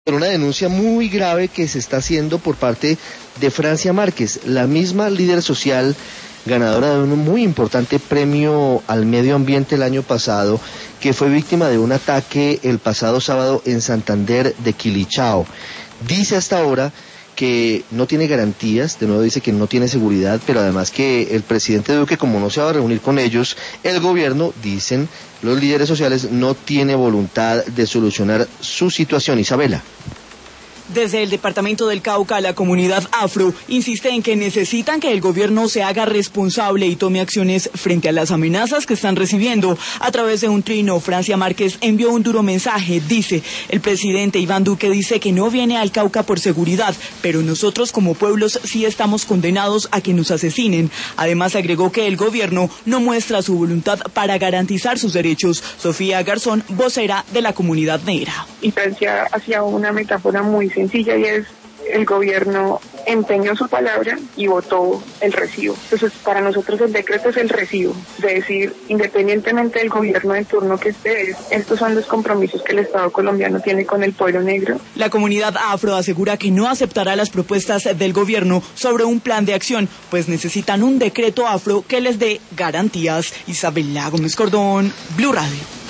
por una denuncia muy grave que se está haciendo por parte de Francia Márquez, la misma líder social ganadora de un muy importante premio al medio ambiente el año pasado, que fue víctima de un ataque el pasado sábado en Santander de Quilichao. Dice hasta ahora que no tiene garantías, de nuevo dice que no tiene seguridad, pero además que el presidente Duque, como no se va a reunir con ellos, el gobierno, dicen los líderes sociales, no tiene voluntad de solucionar su situación. Isabela. Desde el departamento del Cauca, la comunidad afro insiste en que necesitan que el gobierno se haga responsable y tome acciones frente a las amenazas que están recibiendo. A través de un trino, Francia Márquez envió un duro mensaje. Dice, el presidente Iván Duque dice que no viene al Cauca por seguridad, pero nosotros como pueblos sí estamos condenados a que nos asesinen. Además agregó que el gobierno no muestra su voluntad para garantizar sus derechos. Sofía Garzón, vocera de la comunidad negra. Y Francia hacía una metáfora muy sencilla y es: el gobierno empeñó su palabra y votó el recibo. Entonces, para nosotros el decreto es el recibo, es decir, independientemente del gobierno de turno que esté, estos son los compromisos que el Estado colombiano tiene con el pueblo negro. La comunidad afro asegura que no aceptará las propuestas del gobierno sobre un plan de acción, pues necesitan un decreto afro que les dé garantías. Isabela Gómez Cordón, Blue Radio.